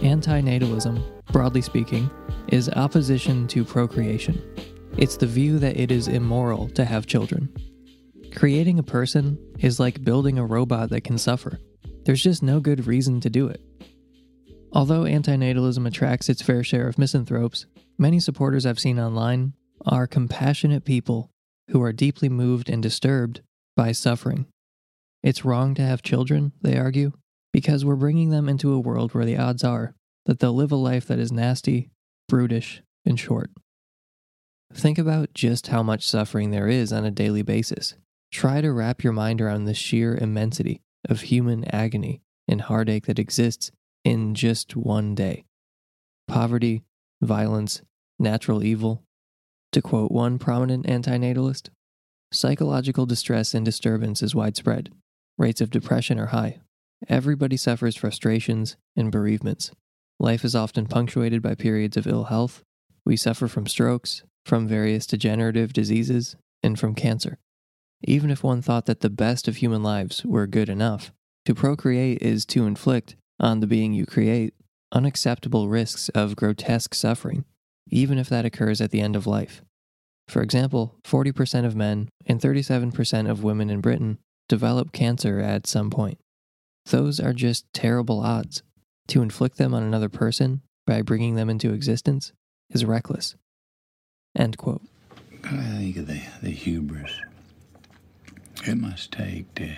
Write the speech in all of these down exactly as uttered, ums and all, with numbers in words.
Antinatalism, broadly speaking, is opposition to procreation. It's the view that it is immoral to have children. Creating a person is like building a robot that can suffer. There's just no good reason to do it. Although antinatalism attracts its fair share of misanthropes, many supporters I've seen online are compassionate people who are deeply moved and disturbed by suffering. It's wrong to have children, they argue, because we're bringing them into a world where the odds are that they'll live a life that is nasty, brutish, and short. Think about just how much suffering there is on a daily basis. Try to wrap your mind around the sheer immensity of human agony and heartache that exists in just one day. Poverty, violence, natural evil. To quote one prominent antinatalist, psychological distress and disturbance is widespread. Rates of depression are high. Everybody suffers frustrations and bereavements. Life is often punctuated by periods of ill health. We suffer from strokes, from various degenerative diseases, and from cancer. Even if one thought that the best of human lives were good enough, to procreate is to inflict on the being you create unacceptable risks of grotesque suffering, even if that occurs at the end of life. For example, forty percent of men and thirty-seven percent of women in Britain develop cancer at some point. Those are just terrible odds. To inflict them on another person by bringing them into existence is reckless. End quote. I think of the, the hubris it must take to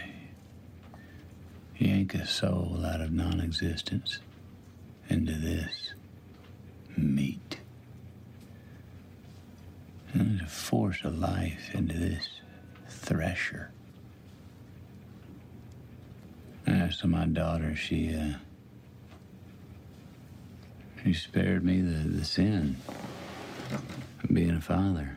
yank a soul out of non-existence into this meat. And to force a life into this thresher. As to my daughter, she, uh, she spared me the, the sin of being a father.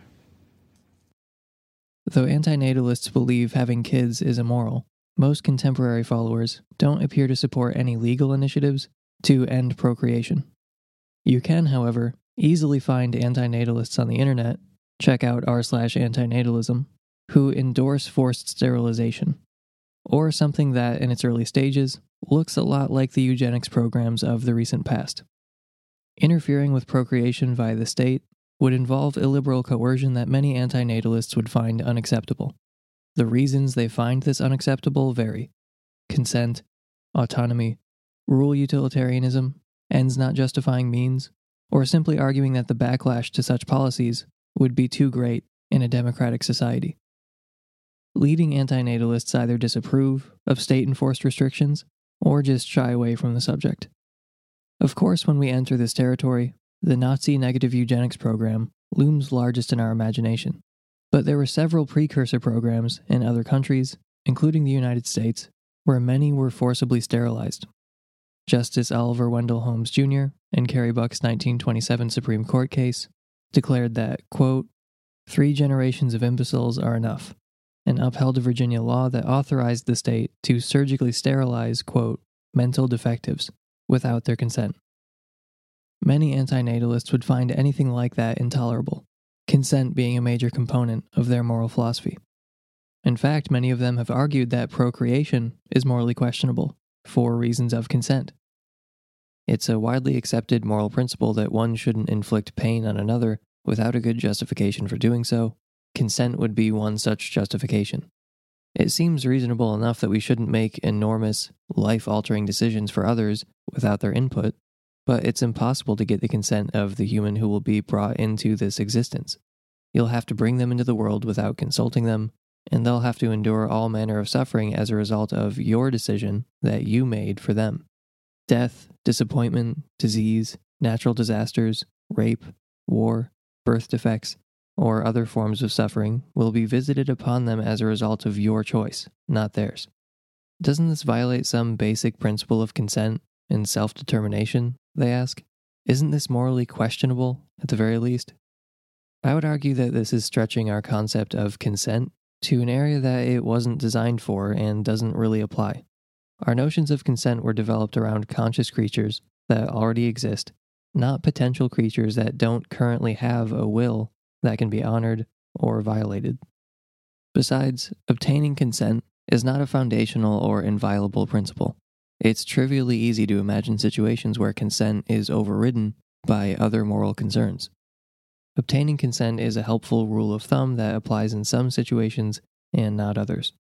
Though antinatalists believe having kids is immoral, most contemporary followers don't appear to support any legal initiatives to end procreation. You can, however, easily find antinatalists on the internet, check out r slash antinatalism, who endorse forced sterilization, or something that, in its early stages, looks a lot like the eugenics programs of the recent past. Interfering with procreation via the state would involve illiberal coercion that many antinatalists would find unacceptable. The reasons they find this unacceptable vary: consent, autonomy, rural utilitarianism, ends not justifying means, or simply arguing that the backlash to such policies would be too great in a democratic society. Leading antinatalists either disapprove of state-enforced restrictions or just shy away from the subject. Of course, when we enter this territory, the Nazi negative eugenics program looms largest in our imagination, but there were several precursor programs in other countries, including the United States, where many were forcibly sterilized. Justice Oliver Wendell Holmes Junior, in Carrie Buck's nineteen twenty-seven Supreme Court case, declared that, quote, three generations of imbeciles are enough, and upheld a Virginia law that authorized the state to surgically sterilize, quote, mental defectives without their consent. Many antinatalists would find anything like that intolerable, consent being a major component of their moral philosophy. In fact, many of them have argued that procreation is morally questionable for reasons of consent. It's a widely accepted moral principle that one shouldn't inflict pain on another without a good justification for doing so. Consent would be one such justification. It seems reasonable enough that we shouldn't make enormous, life-altering decisions for others without their input, but it's impossible to get the consent of the human who will be brought into this existence. You'll have to bring them into the world without consulting them, and they'll have to endure all manner of suffering as a result of your decision that you made for them. Death, disappointment, disease, natural disasters, rape, war, birth defects, or other forms of suffering will be visited upon them as a result of your choice, not theirs. Doesn't this violate some basic principle of consent and self-determination, they ask? Isn't this morally questionable, at the very least? I would argue that this is stretching our concept of consent to an area that it wasn't designed for and doesn't really apply. Our notions of consent were developed around conscious creatures that already exist, not potential creatures that don't currently have a will that can be honored or violated. Besides, obtaining consent is not a foundational or inviolable principle. It's trivially easy to imagine situations where consent is overridden by other moral concerns. Obtaining consent is a helpful rule of thumb that applies in some situations and not others.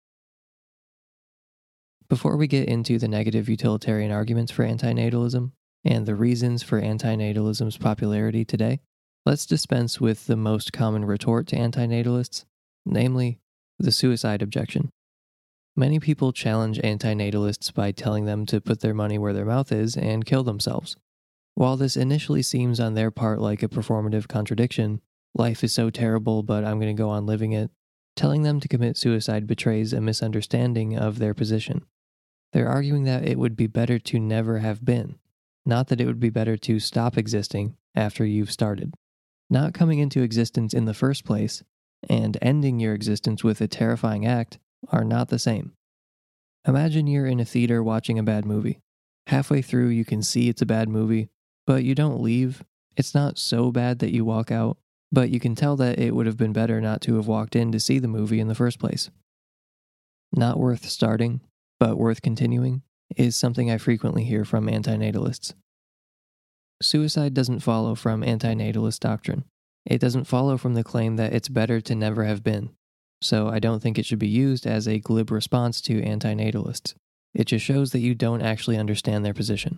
Before we get into the negative utilitarian arguments for antinatalism and the reasons for antinatalism's popularity today, let's dispense with the most common retort to antinatalists, namely the suicide objection. Many people challenge antinatalists by telling them to put their money where their mouth is and kill themselves. While this initially seems on their part like a performative contradiction, life is so terrible but I'm going to go on living it, telling them to commit suicide betrays a misunderstanding of their position. They're arguing that it would be better to never have been, not that it would be better to stop existing after you've started. Not coming into existence in the first place and ending your existence with a terrifying act are not the same. Imagine you're in a theater watching a bad movie. Halfway through, you can see it's a bad movie, but you don't leave. It's not so bad that you walk out, but you can tell that it would have been better not to have walked in to see the movie in the first place. Not worth starting, but worth continuing, is something I frequently hear from antinatalists. Suicide doesn't follow from antinatalist doctrine. It doesn't follow from the claim that it's better to never have been, so I don't think it should be used as a glib response to antinatalists. It just shows that you don't actually understand their position.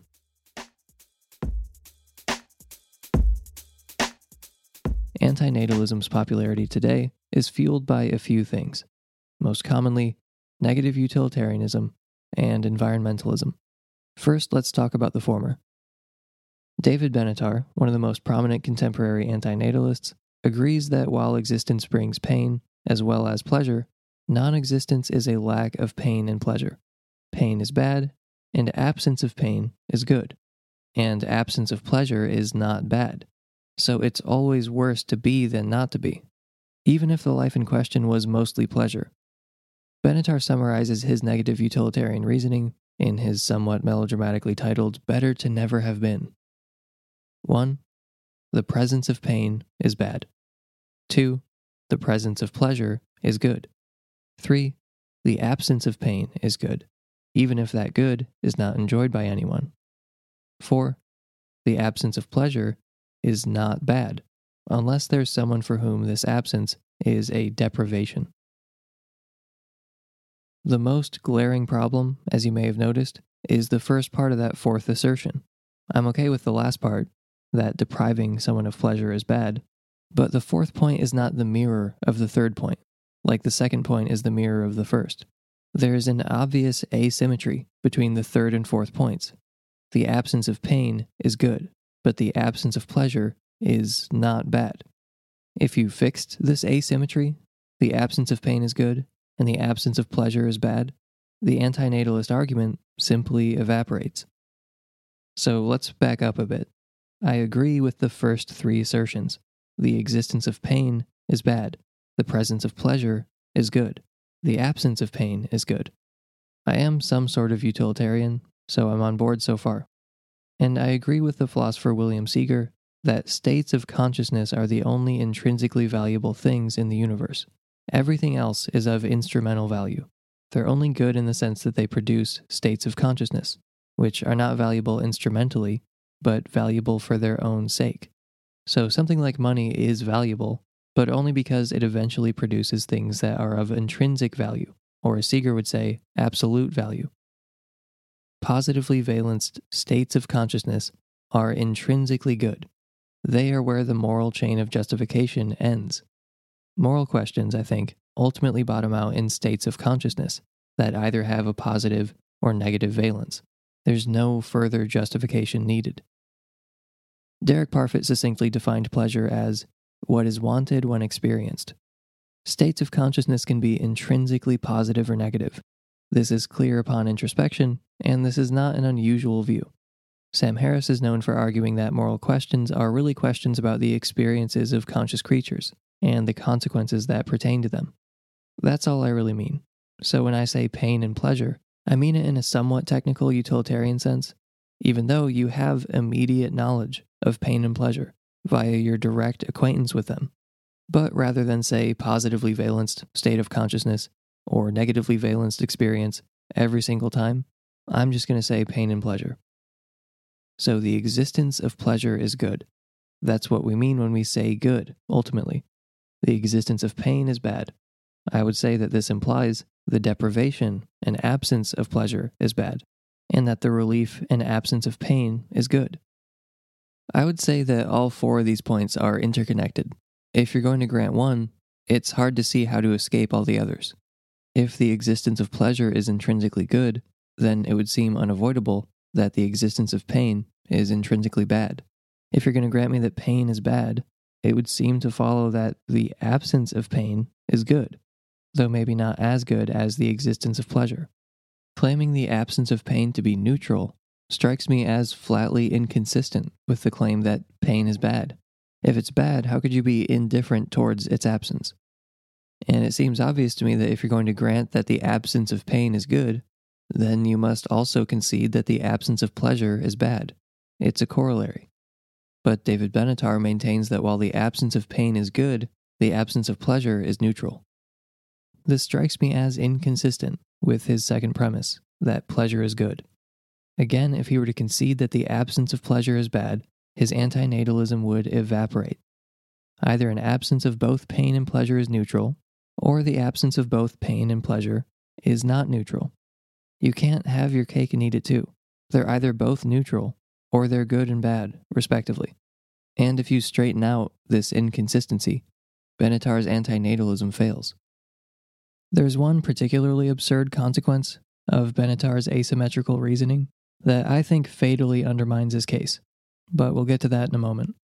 Antinatalism's popularity today is fueled by a few things, most commonly negative utilitarianism and environmentalism. First, let's talk about the former. David Benatar, one of the most prominent contemporary antinatalists, agrees that while existence brings pain as well as pleasure, non-existence is a lack of pain and pleasure. Pain is bad, and absence of pain is good, and absence of pleasure is not bad. So it's always worse to be than not to be, even if the life in question was mostly pleasure. Benatar summarizes his negative utilitarian reasoning in his somewhat melodramatically titled Better to Never Have Been. one. The presence of pain is bad. two. The presence of pleasure is good. three. The absence of pain is good, even if that good is not enjoyed by anyone. four. The absence of pleasure is not bad, unless there's someone for whom this absence is a deprivation. The most glaring problem, as you may have noticed, is the first part of that fourth assertion. I'm okay with the last part, that depriving someone of pleasure is bad, but the fourth point is not the mirror of the third point, like the second point is the mirror of the first. There is an obvious asymmetry between the third and fourth points. The absence of pain is good, but the absence of pleasure is not bad. If you fixed this asymmetry, the absence of pain is good, and the absence of pleasure is bad, the antinatalist argument simply evaporates. So let's back up a bit. I agree with the first three assertions. The existence of pain is bad. The presence of pleasure is good. The absence of pain is good. I am some sort of utilitarian, so I'm on board so far. And I agree with the philosopher William Seeger that states of consciousness are the only intrinsically valuable things in the universe. Everything else is of instrumental value. They're only good in the sense that they produce states of consciousness, which are not valuable instrumentally, but valuable for their own sake. So something like money is valuable, but only because it eventually produces things that are of intrinsic value, or as Seeger would say, absolute value. Positively valenced states of consciousness are intrinsically good. They are where the moral chain of justification ends. Moral questions, I think, ultimately bottom out in states of consciousness that either have a positive or negative valence. There's no further justification needed. Derek Parfit succinctly defined pleasure as what is wanted when experienced. States of consciousness can be intrinsically positive or negative. This is clear upon introspection, and this is not an unusual view. Sam Harris is known for arguing that moral questions are really questions about the experiences of conscious creatures and the consequences that pertain to them. That's all I really mean. So when I say pain and pleasure, I mean it in a somewhat technical utilitarian sense, even though you have immediate knowledge of pain and pleasure via your direct acquaintance with them. But rather than say positively valenced state of consciousness or negatively valenced experience every single time, I'm just going to say pain and pleasure. So the existence of pleasure is good. That's what we mean when we say good, ultimately. The existence of pain is bad. I would say that this implies the deprivation and absence of pleasure is bad, and that the relief and absence of pain is good. I would say that all four of these points are interconnected. If you're going to grant one, it's hard to see how to escape all the others. If the existence of pleasure is intrinsically good, then it would seem unavoidable that the existence of pain is intrinsically bad. If you're going to grant me that pain is bad, it would seem to follow that the absence of pain is good, though maybe not as good as the existence of pleasure. Claiming the absence of pain to be neutral strikes me as flatly inconsistent with the claim that pain is bad. If it's bad, how could you be indifferent towards its absence? And it seems obvious to me that if you're going to grant that the absence of pain is good, then you must also concede that the absence of pleasure is bad. It's a corollary. But David Benatar maintains that while the absence of pain is good, the absence of pleasure is neutral. This strikes me as inconsistent with his second premise, that pleasure is good. Again, if he were to concede that the absence of pleasure is bad, his antinatalism would evaporate. Either an absence of both pain and pleasure is neutral, or the absence of both pain and pleasure is not neutral. You can't have your cake and eat it too. They're either both neutral, or they're good and bad, respectively. And if you straighten out this inconsistency, Benatar's antinatalism fails. There's one particularly absurd consequence of Benatar's asymmetrical reasoning that I think fatally undermines his case, but we'll get to that in a moment.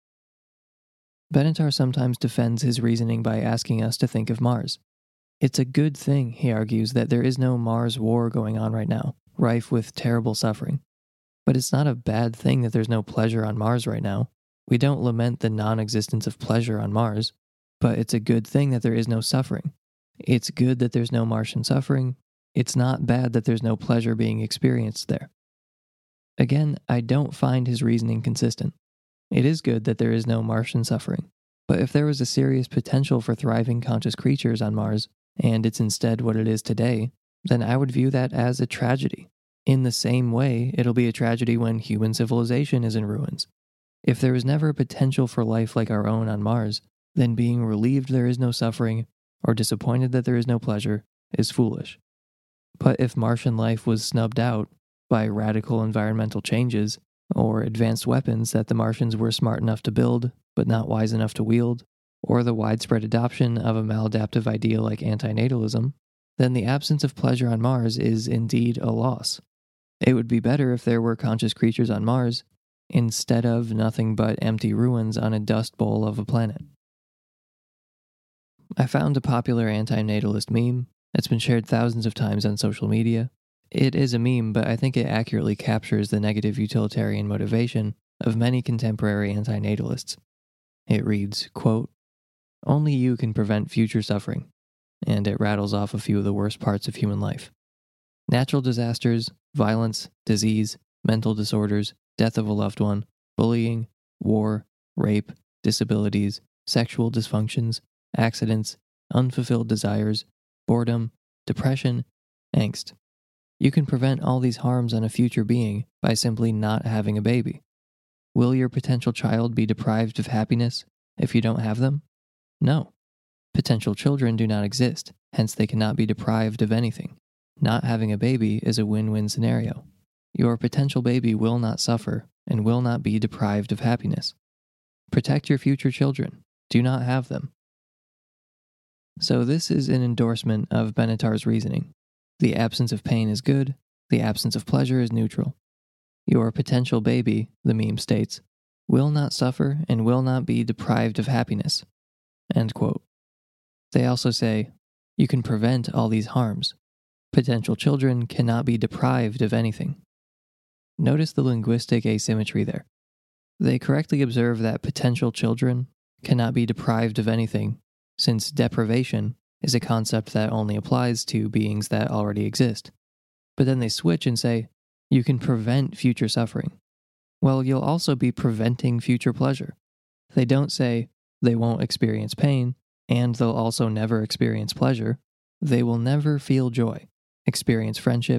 Benatar sometimes defends his reasoning by asking us to think of Mars. It's a good thing, he argues, that there is no Mars war going on right now, rife with terrible suffering. But it's not a bad thing that there's no pleasure on Mars right now. We don't lament the non-existence of pleasure on Mars, but it's a good thing that there is no suffering. It's good that there's no Martian suffering. It's not bad that there's no pleasure being experienced there. Again, I don't find his reasoning consistent. It is good that there is no Martian suffering, but if there was a serious potential for thriving conscious creatures on Mars, and it's instead what it is today, then I would view that as a tragedy. In the same way, it'll be a tragedy when human civilization is in ruins. If there was never a potential for life like our own on Mars, then being relieved there is no suffering, or disappointed that there is no pleasure, is foolish. But if Martian life was snubbed out by radical environmental changes, or advanced weapons that the Martians were smart enough to build, but not wise enough to wield, or the widespread adoption of a maladaptive idea like antinatalism, then the absence of pleasure on Mars is indeed a loss. It would be better if there were conscious creatures on Mars, instead of nothing but empty ruins on a dust bowl of a planet. I found a popular antinatalist meme that's been shared thousands of times on social media. It is a meme, but I think it accurately captures the negative utilitarian motivation of many contemporary antinatalists. It reads, quote, "Only you can prevent future suffering," and it rattles off a few of the worst parts of human life. Natural disasters, violence, disease, mental disorders, death of a loved one, bullying, war, rape, disabilities, sexual dysfunctions, accidents, unfulfilled desires, boredom, depression, angst. You can prevent all these harms on a future being by simply not having a baby. Will your potential child be deprived of happiness if you don't have them? No. Potential children do not exist, hence they cannot be deprived of anything. Not having a baby is a win-win scenario. Your potential baby will not suffer and will not be deprived of happiness. Protect your future children. Do not have them. So this is an endorsement of Benatar's reasoning. The absence of pain is good, the absence of pleasure is neutral. Your potential baby, the meme states, will not suffer and will not be deprived of happiness. End quote. They also say, you can prevent all these harms. Potential children cannot be deprived of anything. Notice the linguistic asymmetry there. They correctly observe that potential children cannot be deprived of anything, since deprivation is a concept that only applies to beings that already exist. But then they switch and say, you can prevent future suffering. Well, you'll also be preventing future pleasure. They don't say they won't experience pain, and they'll also never experience pleasure. They will never feel joy, experience friendship,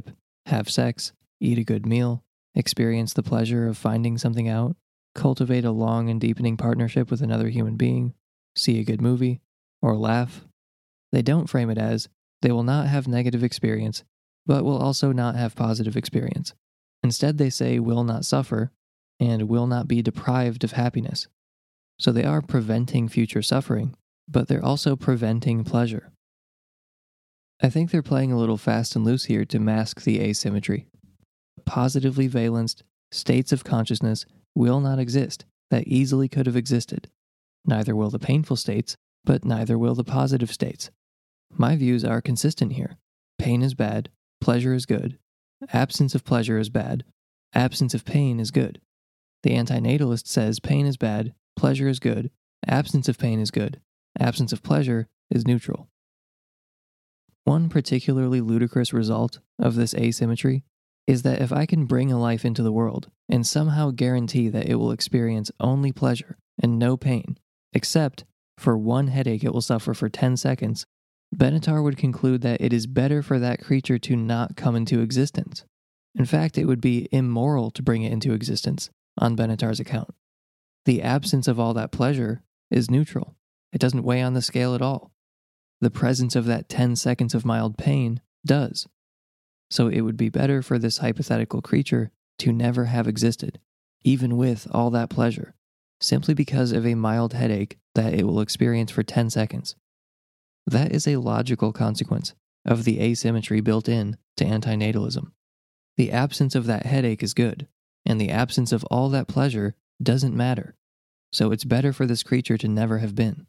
have sex, eat a good meal, experience the pleasure of finding something out, cultivate a long and deepening partnership with another human being, see a good movie, or laugh. They don't frame it as, they will not have negative experience, but will also not have positive experience. Instead, they say will not suffer and will not be deprived of happiness. So they are preventing future suffering, but they're also preventing pleasure. I think they're playing a little fast and loose here to mask the asymmetry. Positively valenced states of consciousness will not exist that easily could have existed. Neither will the painful states, but neither will the positive states. My views are consistent here. Pain is bad, pleasure is good. Absence of pleasure is bad, absence of pain is good. The antinatalist says pain is bad, pleasure is good, absence of pain is good, absence of pleasure is neutral. One particularly ludicrous result of this asymmetry is that if I can bring a life into the world and somehow guarantee that it will experience only pleasure and no pain, except for one headache it will suffer for ten seconds, Benatar would conclude that it is better for that creature to not come into existence. In fact, it would be immoral to bring it into existence on Benatar's account. The absence of all that pleasure is neutral. It doesn't weigh on the scale at all. The presence of that ten seconds of mild pain does. So it would be better for this hypothetical creature to never have existed, even with all that pleasure, simply because of a mild headache that it will experience for ten seconds. That is a logical consequence of the asymmetry built in to antinatalism. The absence of that headache is good, and the absence of all that pleasure doesn't matter, so it's better for this creature to never have been.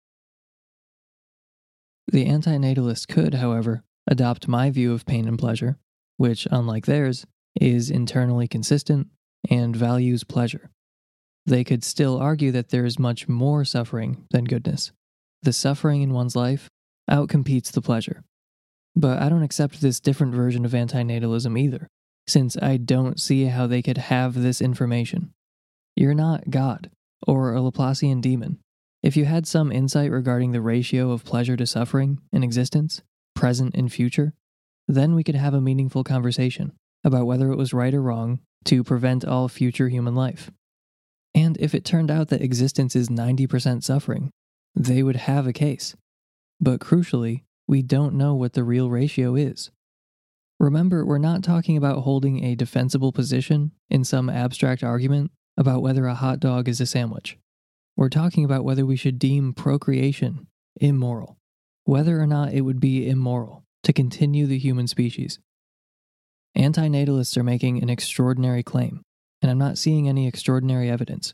The antinatalist could, however, adopt my view of pain and pleasure, which, unlike theirs, is internally consistent and values pleasure. They could still argue that there is much more suffering than goodness. The suffering in one's life outcompetes the pleasure. But I don't accept this different version of antinatalism either, since I don't see how they could have this information. You're not God, or a Laplacian demon. If you had some insight regarding the ratio of pleasure to suffering in existence, present and future, then we could have a meaningful conversation about whether it was right or wrong to prevent all future human life. And if it turned out that existence is ninety percent suffering, they would have a case. But crucially, we don't know what the real ratio is. Remember, we're not talking about holding a defensible position in some abstract argument about whether a hot dog is a sandwich. We're talking about whether we should deem procreation immoral, whether or not it would be immoral to continue the human species. Antinatalists are making an extraordinary claim, and I'm not seeing any extraordinary evidence.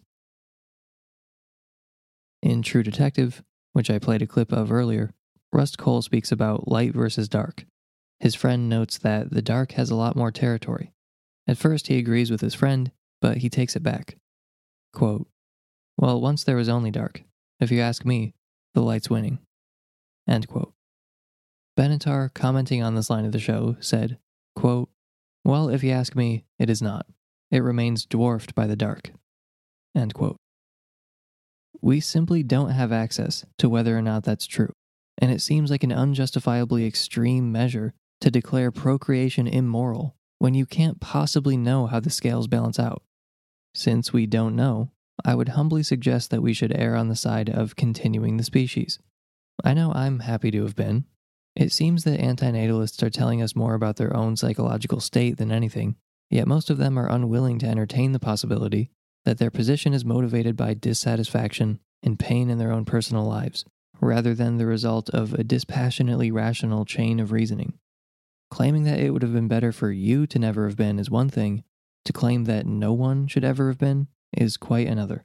In True Detective, which I played a clip of earlier, Rust Cohle speaks about light versus dark. His friend notes that the dark has a lot more territory. At first he agrees with his friend, but he takes it back. Quote, "Well, once there was only dark. If you ask me, the light's winning." End quote. Benatar, commenting on this line of the show, said, quote, "Well, if you ask me, it is not. It remains dwarfed by the dark." End quote. We simply don't have access to whether or not that's true, and it seems like an unjustifiably extreme measure to declare procreation immoral when you can't possibly know how the scales balance out. Since we don't know, I would humbly suggest that we should err on the side of continuing the species. I know I'm happy to have been. It seems that antinatalists are telling us more about their own psychological state than anything, yet most of them are unwilling to entertain the possibility that their position is motivated by dissatisfaction and pain in their own personal lives, rather than the result of a dispassionately rational chain of reasoning. Claiming that it would have been better for you to never have been is one thing, to claim that no one should ever have been is quite another.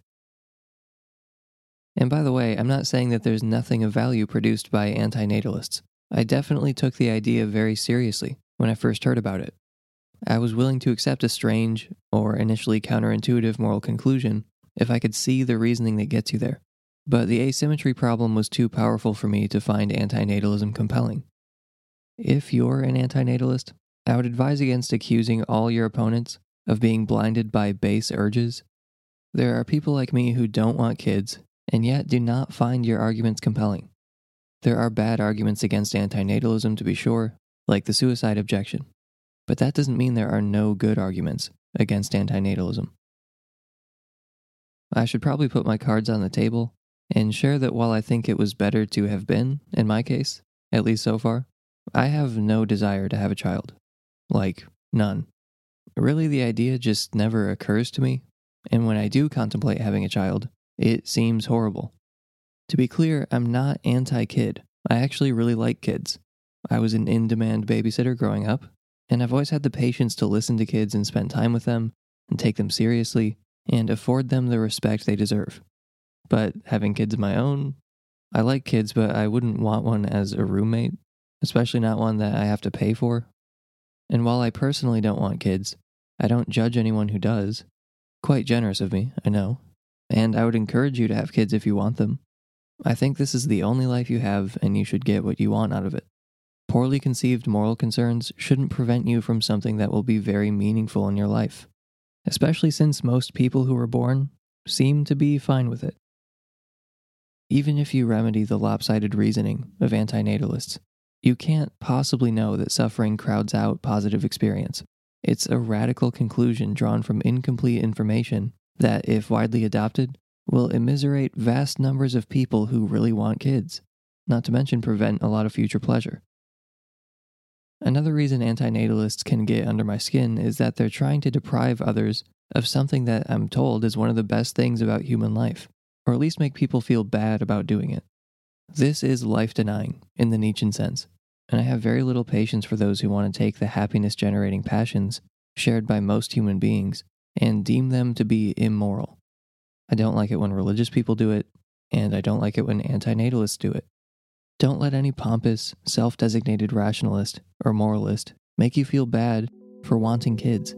And by the way, I'm not saying that there's nothing of value produced by antinatalists. I definitely took the idea very seriously when I first heard about it. I was willing to accept a strange, or initially counterintuitive moral conclusion if I could see the reasoning that gets you there. But the asymmetry problem was too powerful for me to find antinatalism compelling. If you're an antinatalist, I would advise against accusing all your opponents of being blinded by base urges. There are people like me who don't want kids, and yet do not find your arguments compelling. There are bad arguments against antinatalism to be sure, like the suicide objection. but that doesn't mean there are no good arguments against antinatalism. I should probably put my cards on the table and share that while I think it was better to have been, in my case, at least so far, I have no desire to have a child. Like, none. Really, the idea just never occurs to me, and when I do contemplate having a child, it seems horrible. To be clear, I'm not anti-kid. I actually really like kids. I was an in-demand babysitter growing up, and I've always had the patience to listen to kids and spend time with them, and take them seriously, and afford them the respect they deserve. But having kids of my own, I like kids, but I wouldn't want one as a roommate, especially not one that I have to pay for. And while I personally don't want kids, I don't judge anyone who does. Quite generous of me, I know. And I would encourage you to have kids if you want them. I think this is the only life you have, and you should get what you want out of it. Poorly conceived moral concerns shouldn't prevent you from something that will be very meaningful in your life, especially since most people who were born seem to be fine with it. Even if you remedy the lopsided reasoning of antinatalists, you can't possibly know that suffering crowds out positive experience. It's a radical conclusion drawn from incomplete information that, if widely adopted, will immiserate vast numbers of people who really want kids, not to mention prevent a lot of future pleasure. Another reason antinatalists can get under my skin is that they're trying to deprive others of something that I'm told is one of the best things about human life, or at least make people feel bad about doing it. This is life-denying, in the Nietzschean sense, and I have very little patience for those who want to take the happiness-generating passions shared by most human beings and deem them to be immoral. I don't like it when religious people do it, and I don't like it when antinatalists do it. Don't let any pompous, self-designated rationalist or moralist make you feel bad for wanting kids.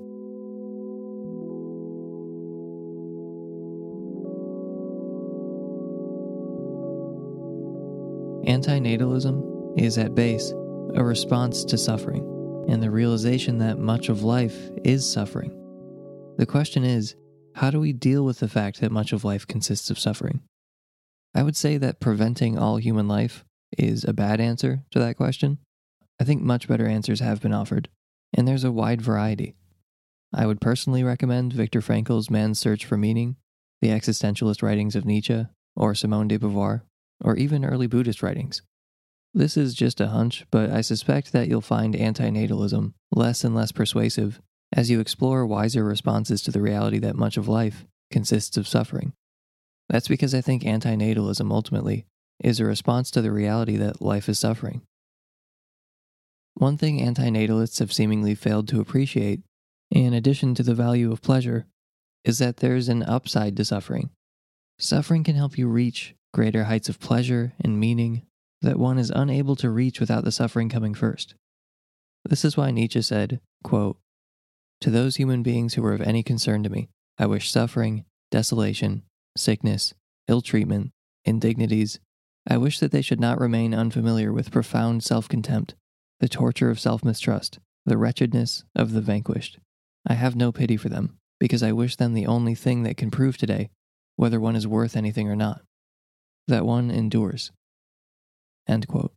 Antinatalism is at base a response to suffering and the realization that much of life is suffering. The question is, how do we deal with the fact that much of life consists of suffering? I would say that preventing all human life is a bad answer to that question. I think much better answers have been offered, and there's a wide variety. I would personally recommend Viktor Frankl's Man's Search for Meaning, the existentialist writings of Nietzsche, or Simone de Beauvoir, or even early Buddhist writings. This is just a hunch, but I suspect that you'll find antinatalism less and less persuasive as you explore wiser responses to the reality that much of life consists of suffering. That's because I think antinatalism ultimately is a response to the reality that life is suffering. One thing antinatalists have seemingly failed to appreciate, in addition to the value of pleasure, is that there's an upside to suffering. Suffering can help you reach greater heights of pleasure and meaning that one is unable to reach without the suffering coming first. This is why Nietzsche said, quote, "To those human beings who are of any concern to me, I wish suffering, desolation, sickness, ill treatment, indignities. I wish that they should not remain unfamiliar with profound self-contempt, the torture of self-mistrust, the wretchedness of the vanquished. I have no pity for them, because I wish them the only thing that can prove today whether one is worth anything or not, that one endures." End quote.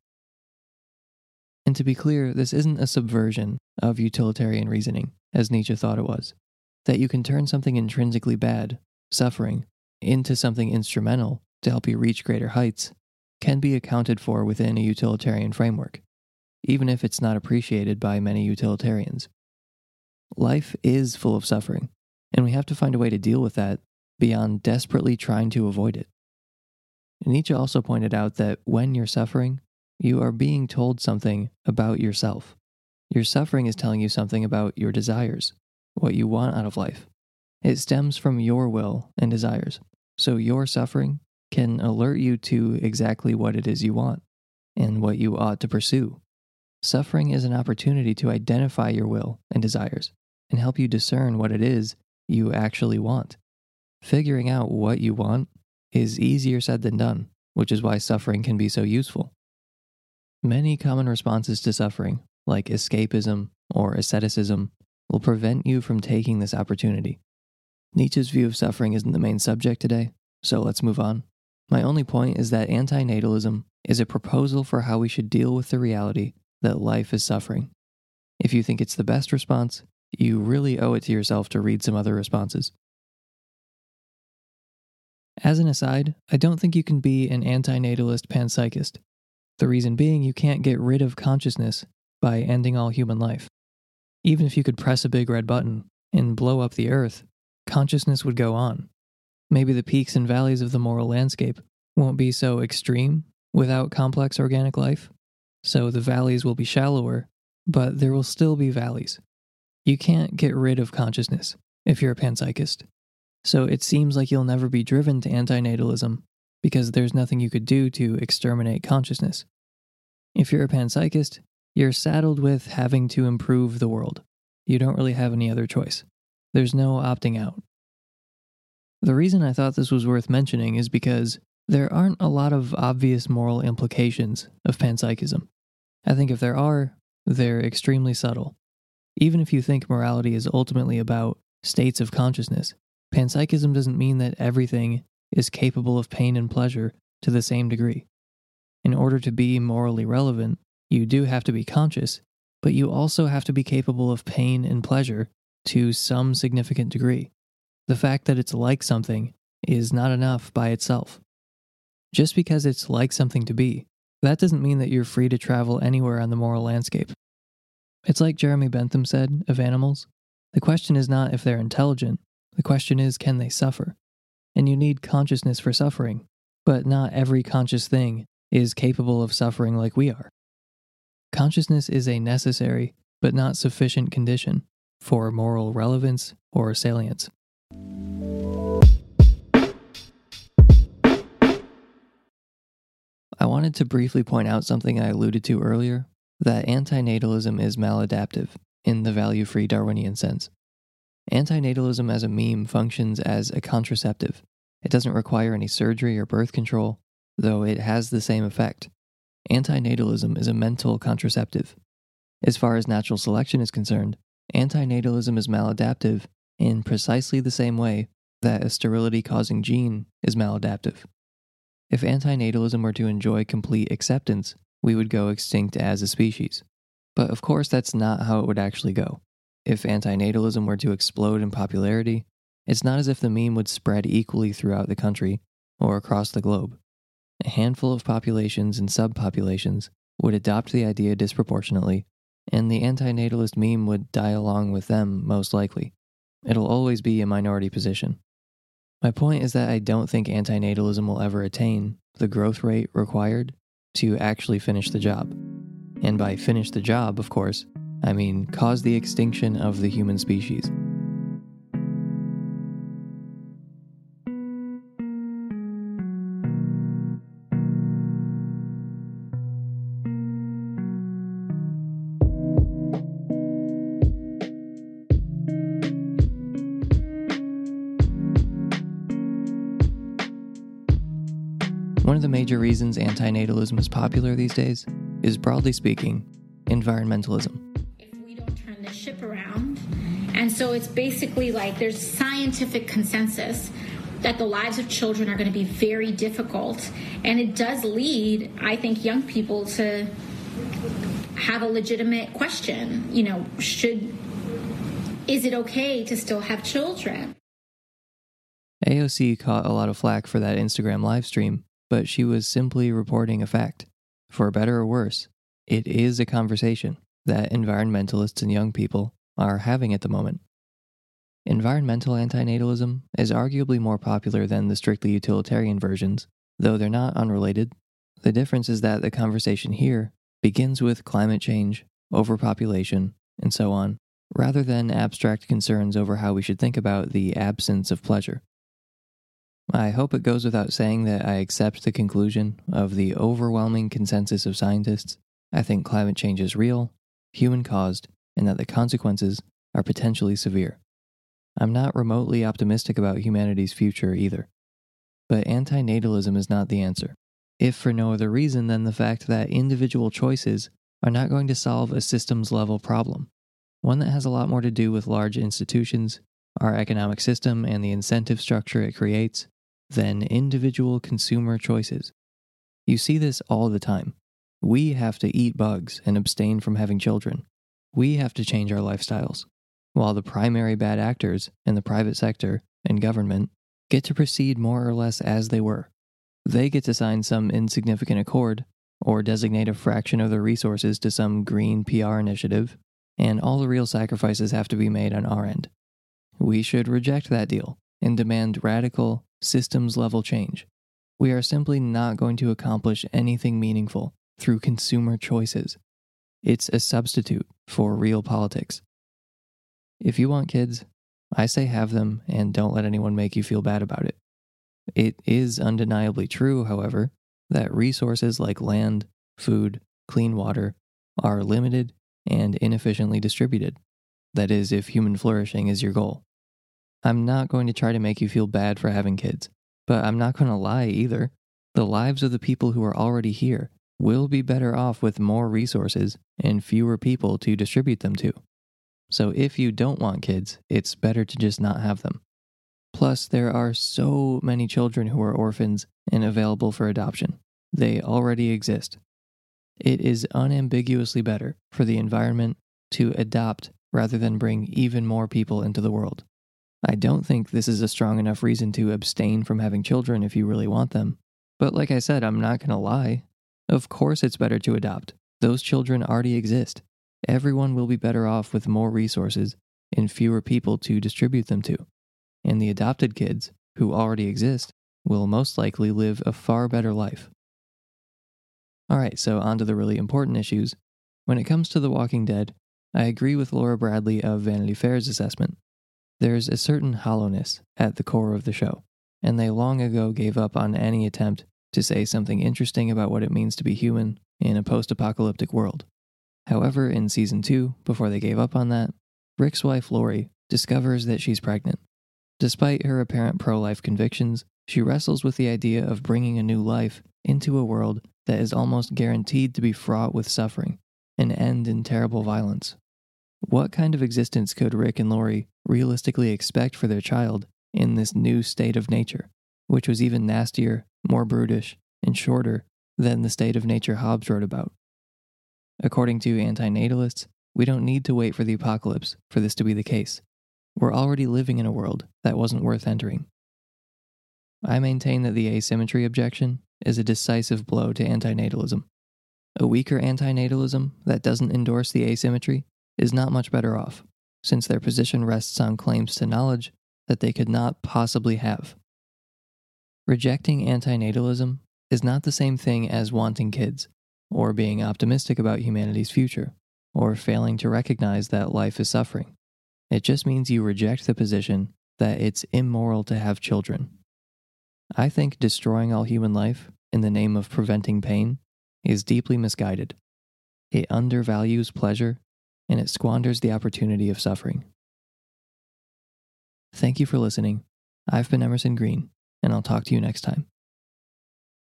And to be clear, this isn't a subversion of utilitarian reasoning, as Nietzsche thought it was, that you can turn something intrinsically bad, suffering, into something instrumental to help you reach greater heights, can be accounted for within a utilitarian framework, even if it's not appreciated by many utilitarians. Life is full of suffering, and we have to find a way to deal with that beyond desperately trying to avoid it. Nietzsche also pointed out that when you're suffering, you are being told something about yourself. Your suffering is telling you something about your desires, what you want out of life. It stems from your will and desires, so your suffering can alert you to exactly what it is you want and what you ought to pursue. Suffering is an opportunity to identify your will and desires and help you discern what it is you actually want. Figuring out what you want is easier said than done, which is why suffering can be so useful. Many common responses to suffering, like escapism or asceticism, will prevent you from taking this opportunity. Nietzsche's view of suffering isn't the main subject today, so let's move on. My only point is that antinatalism is a proposal for how we should deal with the reality that life is suffering. If you think it's the best response, you really owe it to yourself to read some other responses. As an aside, I don't think you can be an antinatalist panpsychist. The reason being you can't get rid of consciousness by ending all human life. Even if you could press a big red button and blow up the earth, consciousness would go on. Maybe the peaks and valleys of the moral landscape won't be so extreme without complex organic life, so the valleys will be shallower, but there will still be valleys. You can't get rid of consciousness if you're a panpsychist. So it seems like you'll never be driven to antinatalism because there's nothing you could do to exterminate consciousness. If you're a panpsychist, you're saddled with having to improve the world. You don't really have any other choice. There's no opting out. The reason I thought this was worth mentioning is because there aren't a lot of obvious moral implications of panpsychism. I think if there are, they're extremely subtle. Even if you think morality is ultimately about states of consciousness, panpsychism doesn't mean that everything is capable of pain and pleasure to the same degree. In order to be morally relevant, you do have to be conscious, but you also have to be capable of pain and pleasure to some significant degree. The fact that it's like something is not enough by itself. Just because it's like something to be, that doesn't mean that you're free to travel anywhere on the moral landscape. It's like Jeremy Bentham said of animals, the question is not if they're intelligent, the question is can they suffer? And you need consciousness for suffering, but not every conscious thing is capable of suffering like we are. Consciousness is a necessary, but not sufficient condition for moral relevance or salience. I wanted to briefly point out something I alluded to earlier, that antinatalism is maladaptive in the value-free Darwinian sense. Antinatalism as a meme functions as a contraceptive. It doesn't require any surgery or birth control, though it has the same effect. Antinatalism is a mental contraceptive. As far as natural selection is concerned, antinatalism is maladaptive in precisely the same way that a sterility-causing gene is maladaptive. If antinatalism were to enjoy complete acceptance, we would go extinct as a species. But of course, that's not how it would actually go. If antinatalism were to explode in popularity, it's not as if the meme would spread equally throughout the country or across the globe. A handful of populations and subpopulations would adopt the idea disproportionately, and the antinatalist meme would die along with them most likely. It'll always be a minority position. My point is that I don't think antinatalism will ever attain the growth rate required to actually finish the job. And by finish the job, of course, I mean cause the extinction of the human species. One of the major reasons antinatalism is popular these days is, broadly speaking, environmentalism. If we don't turn the ship around, and so it's basically like there's scientific consensus that the lives of children are going to be very difficult, and it does lead, I think, young people to have a legitimate question. You know, should, is it okay to still have children? A O C caught a lot of flack for that Instagram live stream, but she was simply reporting a fact. For better or worse, it is a conversation that environmentalists and young people are having at the moment. Environmental antinatalism is arguably more popular than the strictly utilitarian versions, though they're not unrelated. The difference is that the conversation here begins with climate change, overpopulation, and so on, rather than abstract concerns over how we should think about the absence of pleasure. I hope it goes without saying that I accept the conclusion of the overwhelming consensus of scientists. I think climate change is real, human-caused, and that the consequences are potentially severe. I'm not remotely optimistic about humanity's future either. But antinatalism is not the answer, if for no other reason than the fact that individual choices are not going to solve a systems-level problem, one that has a lot more to do with large institutions, our economic system, and the incentive structure it creates, than individual consumer choices. You see this all the time. We have to eat bugs and abstain from having children. We have to change our lifestyles, while the primary bad actors in the private sector and government get to proceed more or less as they were. They get to sign some insignificant accord or designate a fraction of their resources to some green P R initiative, and all the real sacrifices have to be made on our end. We should reject that deal and demand radical, systems-level change. We are simply not going to accomplish anything meaningful through consumer choices. It's a substitute for real politics. If you want kids, I say have them and don't let anyone make you feel bad about it. It is undeniably true, however, that resources like land, food, clean water are limited and inefficiently distributed. That is, if human flourishing is your goal. I'm not going to try to make you feel bad for having kids, but I'm not going to lie either. The lives of the people who are already here will be better off with more resources and fewer people to distribute them to. So if you don't want kids, it's better to just not have them. Plus, there are so many children who are orphans and available for adoption. They already exist. It is unambiguously better for the environment to adopt rather than bring even more people into the world. I don't think this is a strong enough reason to abstain from having children if you really want them. But like I said, I'm not going to lie. Of course it's better to adopt. Those children already exist. Everyone will be better off with more resources and fewer people to distribute them to. And the adopted kids, who already exist, will most likely live a far better life. Alright, so on to the really important issues. When it comes to The Walking Dead, I agree with Laura Bradley of Vanity Fair's assessment. There's a certain hollowness at the core of the show, and they long ago gave up on any attempt to say something interesting about what it means to be human in a post-apocalyptic world. However, in Season two, before they gave up on that, Rick's wife Lori discovers that she's pregnant. Despite her apparent pro-life convictions, she wrestles with the idea of bringing a new life into a world that is almost guaranteed to be fraught with suffering and end in terrible violence. What kind of existence could Rick and Lori realistically expect for their child in this new state of nature, which was even nastier, more brutish, and shorter than the state of nature Hobbes wrote about? According to antinatalists, we don't need to wait for the apocalypse for this to be the case. We're already living in a world that wasn't worth entering. I maintain that the asymmetry objection is a decisive blow to antinatalism. A weaker antinatalism that doesn't endorse the asymmetry is not much better off, since their position rests on claims to knowledge that they could not possibly have. Rejecting antinatalism is not the same thing as wanting kids, or being optimistic about humanity's future, or failing to recognize that life is suffering. It just means you reject the position that it's immoral to have children. I think destroying all human life in the name of preventing pain is deeply misguided. It undervalues pleasure, and it squanders the opportunity of suffering. Thank you for listening. I've been Emerson Green, and I'll talk to you next time.